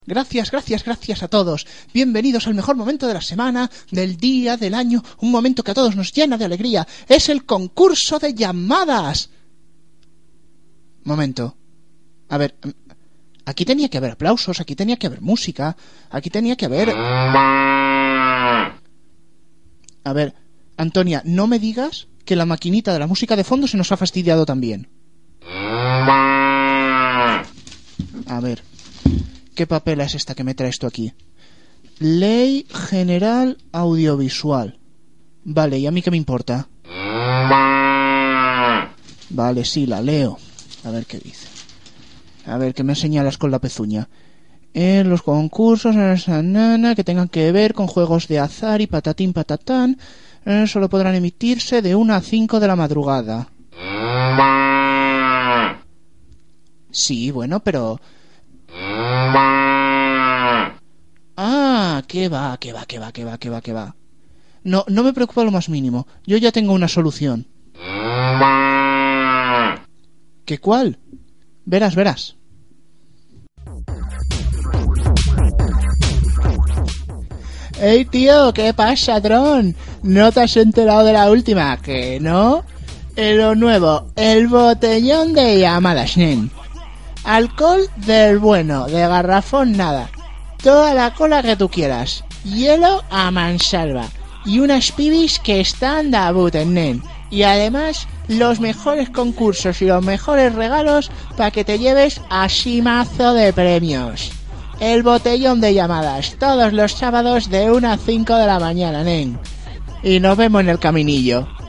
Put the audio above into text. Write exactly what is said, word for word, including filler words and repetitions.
Gracias, gracias, gracias a todos. Bienvenidos al mejor momento de la semana, del día, del año, un momento que a todos nos llena de alegría. Es el concurso de llamadas. Momento. A ver, aquí tenía que haber aplausos, aquí tenía que haber música, aquí tenía que haber... A ver, Antonia, no me digas que la maquinita de la música de fondo se nos ha fastidiado también. A ver... ¿Qué papel es esta que me traes tú aquí? Ley General Audiovisual. Vale, ¿y a mí qué me importa? Vale, sí, la leo. A ver qué dice. A ver, ¿qué me señalas con la pezuña? En los concursos nana, que tengan que ver con juegos de azar y patatín patatán, eh, solo podrán emitirse de una a cinco de la madrugada. Sí, bueno, pero... Ah, qué va, qué va, qué va, qué va, qué va, qué va. No, no me preocupa lo más mínimo. Yo ya tengo una solución. ¿Qué cuál? Verás, verás. ¡Ey, tío! ¿Qué pasa, Tron? ¿No te has enterado de la última? ¿Que no? En lo nuevo, el botellón de llamadas, nen. Alcohol del bueno, de garrafón nada. Toda la cola que tú quieras. Hielo a mansalva. Y unas pibis que están de abuten, nen. Y además, los mejores concursos y los mejores regalos para que te lleves así mazo de premios. El botellón de llamadas, todos los sábados de una a cinco de la mañana, nen. Y nos vemos en el caminillo.